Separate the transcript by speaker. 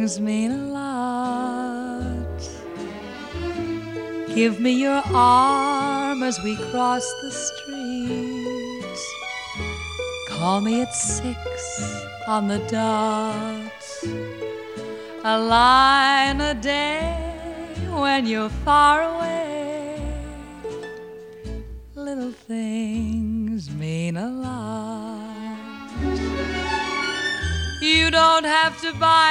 Speaker 1: things mean a lot. Give me your arm as we cross the street. Call me at 6 on the dot. A line a day when you're far away. Little things mean a lot. You don't have to buy